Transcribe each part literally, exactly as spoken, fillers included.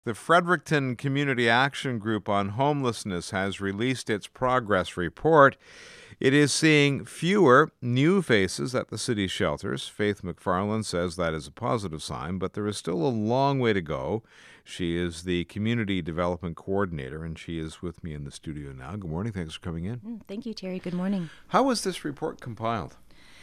The Fredericton Community Action Group on Homelessness has released its progress report. It is seeing fewer new faces at the city shelters. Faith McFarland says that is a positive sign, but there is still a long way to go. She is the Community Development Coordinator, and she is with me in the studio now. Good morning. Thanks for coming in. Mm, Thank you, Terry. Good morning. How was this report compiled?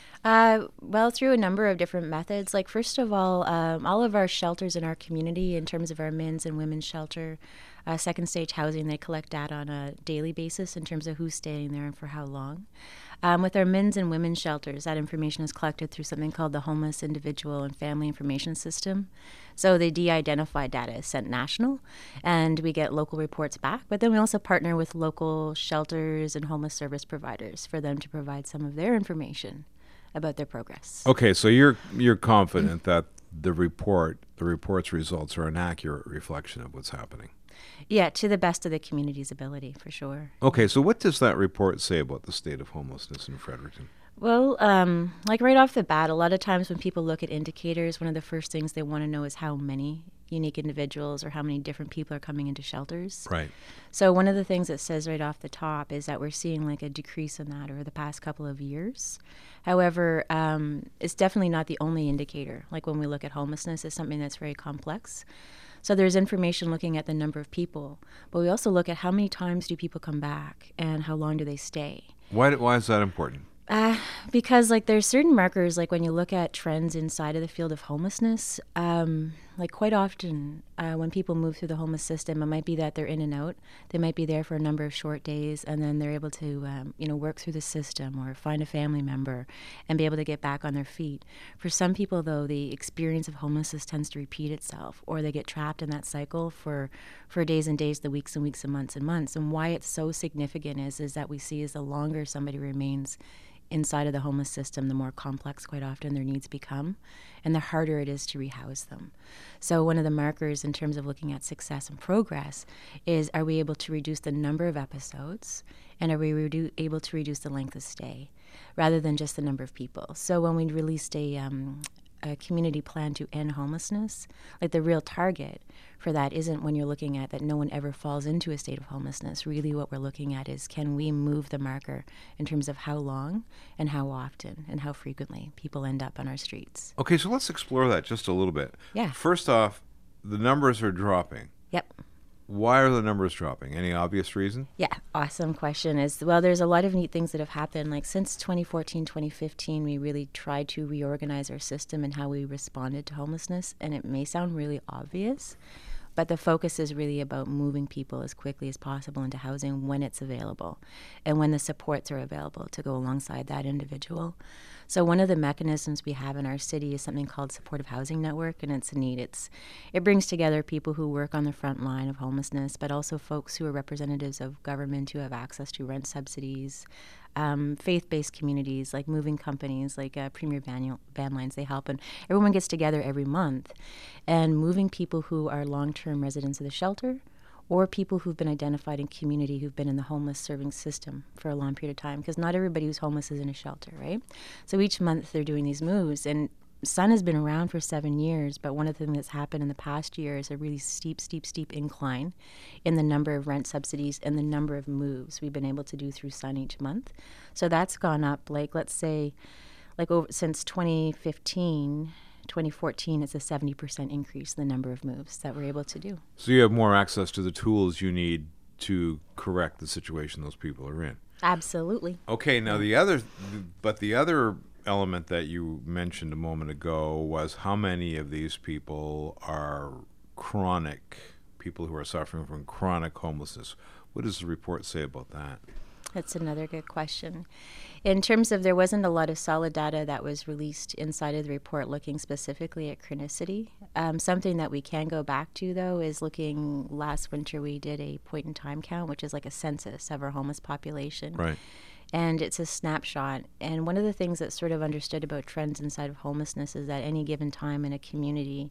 Uh, well, through a number of different methods. Like, first of all, um, all of our shelters in our community, in terms of our men's and women's shelter, uh, second stage housing, they collect data on a daily basis in terms of who's staying there and for how long. Um, with our men's and women's shelters, that information is collected through something called the Homeless Individual and Family Information System. So the de-identified data is sent national, and we get local reports back. But then we also partner with local shelters and homeless service providers for them to provide some of their information about their progress. Okay, so you're you're confident that the report, the report's results are an accurate reflection of what's happening. Yeah, to the best of the community's ability, for sure. Okay, so what does that report say about the state of homelessness in Fredericton? Well, um, like right off the bat, a lot of times when people look at indicators, one of the first things they want to know is how many unique individuals or how many different people are coming into shelters. Right. So one of the things it says right off the top is that we're seeing like a decrease in that over the past couple of years. However, um, it's definitely not the only indicator. Like when we look at homelessness, it's something that's very complex. So there's information looking at the number of people, but we also look at how many times do people come back and how long do they stay. Why why is that important? Uh, because like there's certain markers, like when you look at trends inside of the field of homelessness, um, like quite often uh, when people move through the homeless system, it might be that they're in and out. They might be there for a number of short days, and then they're able to, um, you know, work through the system or find a family member and be able to get back on their feet. For some people, though, the experience of homelessness tends to repeat itself, or they get trapped in that cycle for, for days and days, the weeks and weeks and months and months. And why it's so significant is, is that we see is the longer somebody remains inside of the homeless system, the more complex quite often their needs become, and the harder it is to rehouse them. So one of the markers in terms of looking at success and progress is, are we able to reduce the number of episodes, and are we redu- able to reduce the length of stay, rather than just the number of people. So when we released a, um, a community plan to end homelessness, like the real target for that isn't when you're looking at that no one ever falls into a state of homelessness. Really what we're looking at is, can we move the marker in terms of how long and how often and how frequently people end up on our streets. Okay, so let's explore that just a little bit. Yeah. First off, the numbers are dropping. Yep. Why are the numbers dropping? Any obvious reason? Yeah, awesome question. Is well, there's a lot of neat things that have happened. Like since twenty fourteen, twenty fifteen, we really tried to reorganize our system and how we responded to homelessness. And it may sound really obvious, but the focus is really about moving people as quickly as possible into housing when it's available and when the supports are available to go alongside that individual. So one of the mechanisms we have in our city is something called Supportive Housing Network, and it's neat. It's, it brings together people who work on the front line of homelessness, but also folks who are representatives of government who have access to rent subsidies, um, faith-based communities like moving companies like uh, Premier Van, Van Lines, they help. And everyone gets together every month, and moving people who are long-term residents of the shelter or people who've been identified in community who've been in the homeless serving system for a long period of time, because not everybody who's homeless is in a shelter, right? So each month they're doing these moves, and Sun has been around for seven years, but one of the things that's happened in the past year is a really steep, steep, steep incline in the number of rent subsidies and the number of moves we've been able to do through Sun each month. So that's gone up, like, let's say, like over, since twenty fifteen, twenty fourteen, it's a seventy percent increase in the number of moves that we're able to do. So you have more access to the tools you need to correct the situation those people are in. Absolutely. Okay, now the other, but the other element that you mentioned a moment ago was how many of these people are chronic, people who are suffering from chronic homelessness. What does the report say about that? That's another good question. In terms of, there wasn't a lot of solid data that was released inside of the report looking specifically at chronicity. Um, something that we can go back to, though, is looking, last winter we did a point-in-time count, which is like a census of our homeless population. Right. And it's a snapshot. And one of the things that's sort of understood about trends inside of homelessness is that any given time in a community,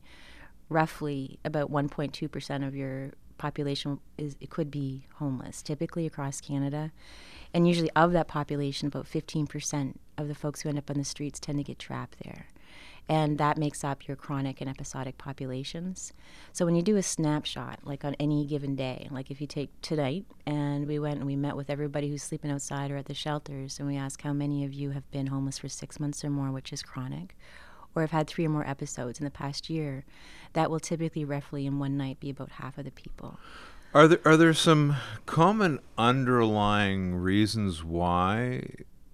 roughly about one point two percent of your population is it could be homeless, typically across Canada. And usually of that population, about fifteen percent of the folks who end up on the streets tend to get trapped there. and that makes up your chronic and episodic populations. So when you do a snapshot, like on any given day, like if you take tonight and we went and we met with everybody who's sleeping outside or at the shelters, and we ask how many of you have been homeless for six months or more, which is chronic, or have had three or more episodes in the past year, that will typically roughly in one night be about half of the people. Are there are there some common underlying reasons why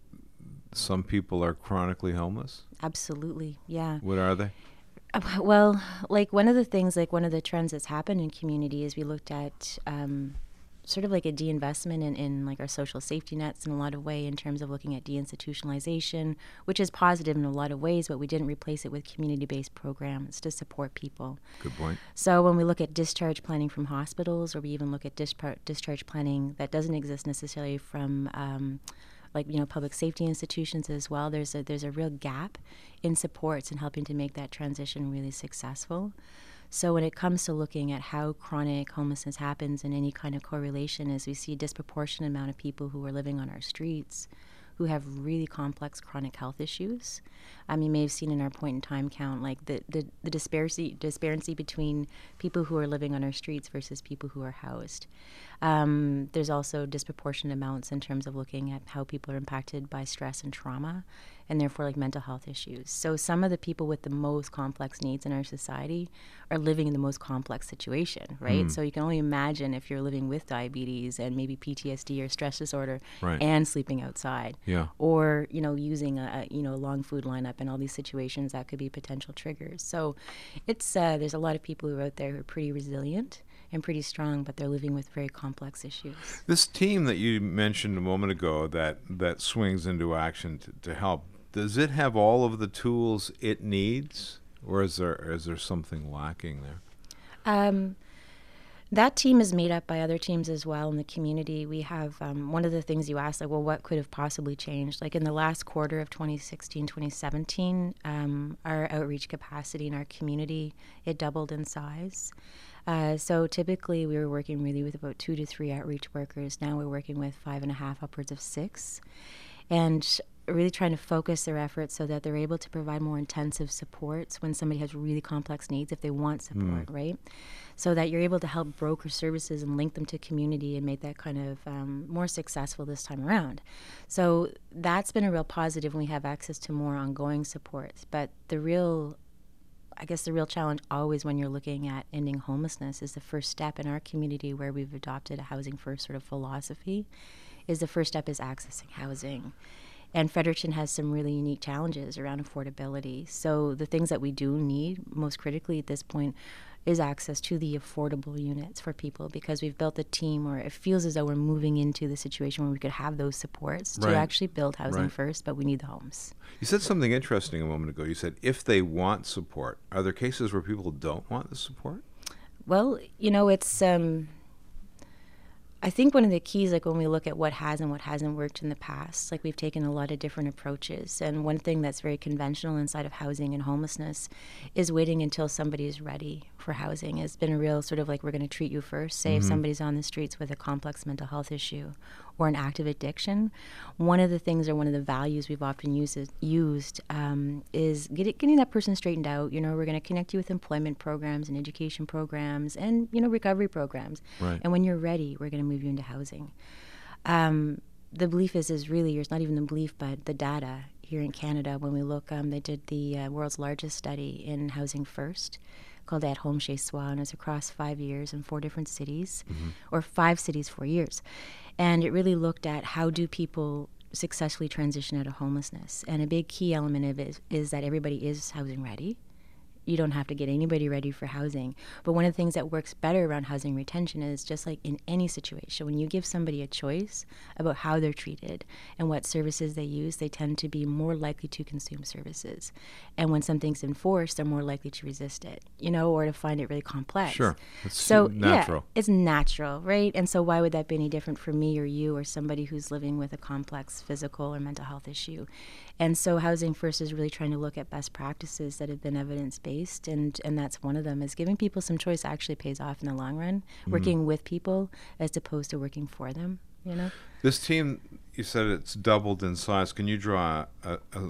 some people are chronically homeless? Absolutely, yeah. What are they? Uh, Well, like one of the things, like one of the trends that's happened in community is we looked at um, sort of like a de-investment in, in like our social safety nets in a lot of way in terms of looking at deinstitutionalization, which is positive in a lot of ways, but we didn't replace it with community-based programs to support people. Good point. So when we look at discharge planning from hospitals, or we even look at dischar- discharge planning that doesn't exist necessarily from um, like, you know, public safety institutions as well, there's a, there's a real gap in supports and helping to make that transition really successful. So when it comes to looking at how chronic homelessness happens in any kind of correlation is we see a disproportionate amount of people who are living on our streets who have really complex chronic health issues. Um, you may have seen in our point in time count, like the, the, the disparity, disparity between people who are living on our streets versus people who are housed. Um, there's also disproportionate amounts in terms of looking at how people are impacted by stress and trauma, and therefore like mental health issues. So some of the people with the most complex needs in our society are living in the most complex situation, right? Mm. So you can only imagine if you're living with diabetes and maybe P T S D or stress disorder, Right. and sleeping outside, Yeah. or you know using a, a you know long food lineup and all these situations that could be potential triggers. So it's uh, there's a lot of people who are out there who are pretty resilient and pretty strong, but they're living with very complex issues. This team that you mentioned a moment ago that, that swings into action to, to help, does it have all of the tools it needs, or is there is there something lacking there? Um, that team is made up by other teams as well in the community. We have um, one of the things you asked, like, well, what could have possibly changed? Like in the last quarter of twenty sixteen, twenty seventeen, um, our outreach capacity in our community, it doubled in size. Uh, so typically we were working really with about two to three outreach workers. Now we're working with five and a half, upwards of six. And really trying to focus their efforts so that they're able to provide more intensive supports when somebody has really complex needs, if they want support, Mm. right? So that you're able to help broker services and link them to community and make that kind of um, more successful this time around. So that's been a real positive when we have access to more ongoing supports. But the real I guess the real challenge always when you're looking at ending homelessness is the first step in our community, where we've adopted a housing first sort of philosophy, is the first step is accessing housing. And Fredericton has some really unique challenges around affordability. So the things that we do need most critically at this point is access to the affordable units for people, because we've built a team where it feels as though we're moving into the situation where we could have those supports Right. to actually build housing Right. first, but we need the homes. You said something interesting a moment ago. You said if they want support. Are there cases where people don't want the support? Well, you know, it's um, I think one of the keys, like when we look at what has and what hasn't worked in the past, like we've taken a lot of different approaches. And one thing that's very conventional inside of housing and homelessness is waiting until somebody is ready for housing. It's been a real sort of like, we're going to treat you first. Say if Mhm. somebody's on the streets with a complex mental health issue or an active addiction, one of the things or one of the values we've often used is, used um, is get it, getting that person straightened out. You know, we're going to connect you with employment programs and education programs and, you know, recovery programs. Right. And when you're ready, we're going to move you into housing. Um, the belief is, is really, it's not even the belief, but the data here in Canada, when we look, um, they did the uh, world's largest study in housing first, called At Home Chez Soi, and it was across five years in four different cities, Mhm. or five cities, four years. And it really looked at how do people successfully transition out of homelessness. And a big key element of it is, is that everybody is housing ready. You don't have to get anybody ready for housing. But one of the things that works better around housing retention is just like in any situation, when you give somebody a choice about how they're treated and what services they use, they tend to be more likely to consume services. And when something's enforced, they're more likely to resist it, you know, or to find it really complex. Sure. It's So natural. yeah, it's natural, right? And so why would that be any different for me or you or somebody who's living with a complex physical or mental health issue? And so Housing First is really trying to look at best practices that have been evidence-based, and, and that's one of them, is giving people some choice actually pays off in the long run, Mhm. working with people as opposed to working for them, you know? This team, you said it's doubled in size. Can you draw a, a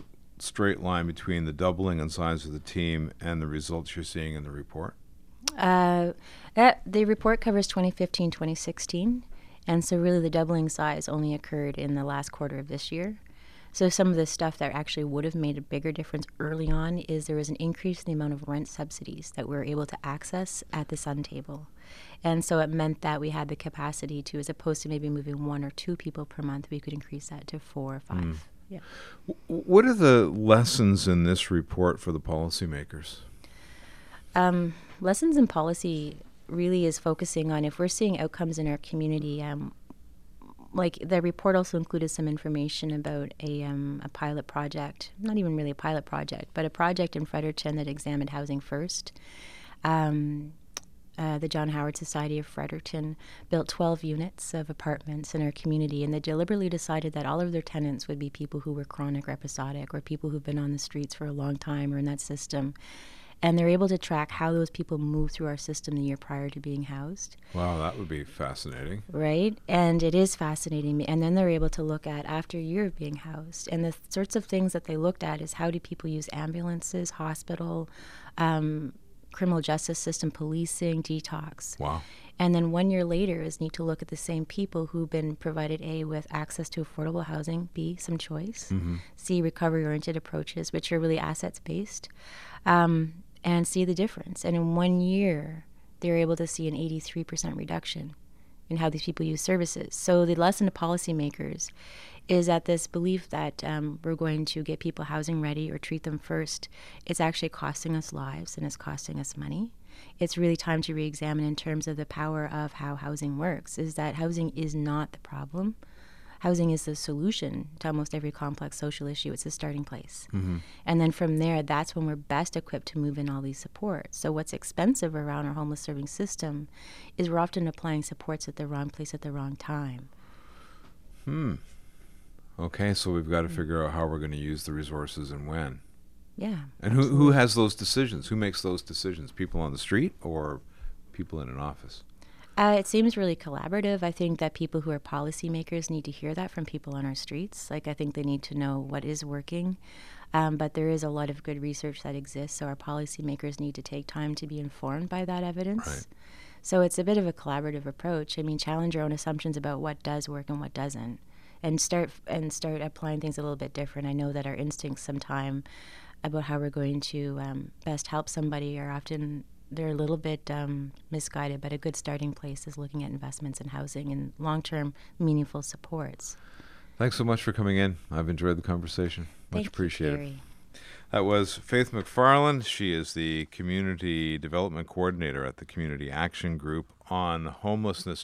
straight line between the doubling in size of the team and the results you're seeing in the report? Uh, that, the report covers twenty fifteen, twenty sixteen, and so really the doubling size only occurred in the last quarter of this year. So some of the stuff that actually would have made a bigger difference early on is there was an increase in the amount of rent subsidies that we were able to access at the Sun Table. And so it meant that we had the capacity to, as opposed to maybe moving one or two people per month, we could increase that to four or five. Mm. Yeah. What are the lessons in this report for the policymakers? Um, lessons in policy really is focusing on if we're seeing outcomes in our community. Um, like the report also included some information about a um, a pilot project, not even really a pilot project, but a project in Fredericton that examined housing first. Um, uh, the John Howard Society of Fredericton built twelve units of apartments in our community, and they deliberately decided that all of their tenants would be people who were chronic or episodic or people who've been on the streets for a long time or in that system. And they're able to track how those people move through our system the year prior to being housed. Wow, that would be fascinating. Right? And it is fascinating. And then they're able to look at after a year of being housed. And the th- sorts of things that they looked at is how do people use ambulances, hospital, um, criminal justice system, policing, detox. Wow. And then one year later is need to look at the same people who've been provided A, with access to affordable housing, B, some choice, mm-hmm. C, recovery-oriented approaches, which are really assets-based. Um, and see the difference. And in one year, they're able to see an eighty-three percent reduction in how these people use services. So the lesson to policymakers is that this belief that um, we're going to get people housing ready or treat them first, it's actually costing us lives and it's costing us money. It's really time to re-examine in terms of the power of how housing works, is that housing is not the problem. Housing is the solution to almost every complex social issue. It's a starting place. Mm-hmm. And then from there, that's when we're best equipped to move in all these supports. So what's expensive around our homeless serving system is we're often applying supports at the wrong place at the wrong time. Hmm. Okay, so we've got to figure out how we're going to use the resources and when. Yeah. And who, who has those decisions? Who makes those decisions? People on the street or people in an office? Uh, it seems really collaborative. I think that people who are policymakers need to hear that from people on our streets. Like, I think they need to know what is working. Um, but there is a lot of good research that exists, so our policymakers need to take time to be informed by that evidence. Right. So it's a bit of a collaborative approach. I mean, challenge your own assumptions about what does work and what doesn't, and start and start applying things a little bit different. I know that our instincts sometime about how we're going to um, best help somebody are often they're a little bit um, misguided, but a good starting place is looking at investments in housing and long-term meaningful supports. Thanks so much for coming in. I've enjoyed the conversation. Much Thank appreciated. You, Gary. That was Faith McFarland. She is the Community Development Coordinator at the Community Action Group on Homelessness